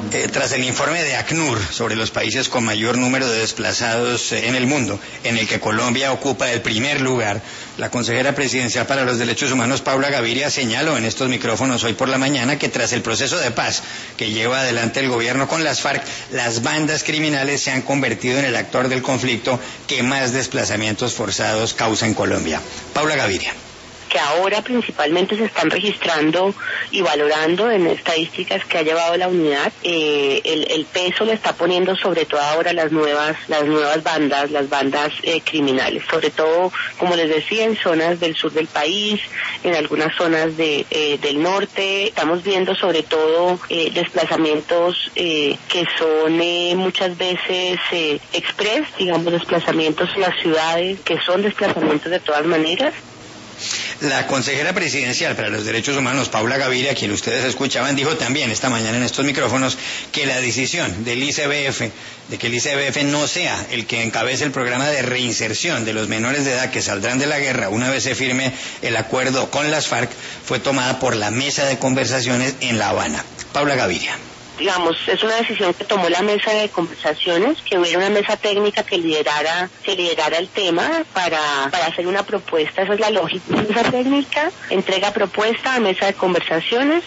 Tras el informe de ACNUR sobre los países con mayor número de desplazados en el mundo, en el que Colombia ocupa el primer lugar, la consejera presidencial para los derechos humanos, Paula Gaviria, señaló en estos micrófonos hoy por la mañana que tras el proceso de paz que lleva adelante el gobierno con las FARC, las bandas criminales se han convertido en el actor del conflicto que más desplazamientos forzados causa en Colombia. Paula Gaviria. Que ahora principalmente se están registrando y valorando en estadísticas que ha llevado la unidad, el peso le está poniendo sobre todo ahora las nuevas bandas, las bandas criminales, sobre todo, como les decía, en zonas del sur del país, en algunas zonas del norte. Estamos viendo sobre todo desplazamientos que son muchas veces express, digamos, desplazamientos en las ciudades, que son desplazamientos de todas maneras. La consejera presidencial para los derechos humanos, Paula Gaviria, quien ustedes escuchaban, dijo también esta mañana en estos micrófonos que la decisión del ICBF, de que el ICBF no sea el que encabece el programa de reinserción de los menores de edad que saldrán de la guerra una vez se firme el acuerdo con las FARC, fue tomada por la mesa de conversaciones en La Habana. Paula Gaviria. Digamos, es una decisión que tomó la mesa de conversaciones, que hubiera una mesa técnica que liderara el tema para hacer una propuesta. Esa es la lógica. Mesa técnica entrega propuesta a mesa de conversaciones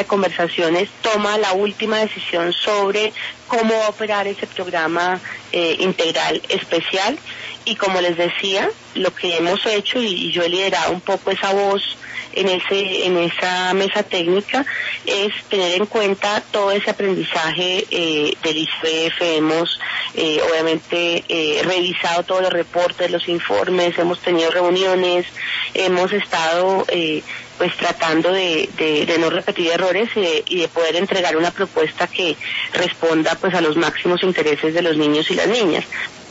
toma la última decisión sobre cómo va a operar ese programa integral especial, y como les decía, lo que hemos hecho, y yo he liderado un poco esa voz en esa mesa técnica, es tener en cuenta todo ese aprendizaje del ICBF. Hemos obviamente revisado todos los reportes, los informes, hemos tenido reuniones, hemos estado pues tratando de no repetir errores y de poder entregar una propuesta que responda pues a los máximos intereses de los niños y las niñas.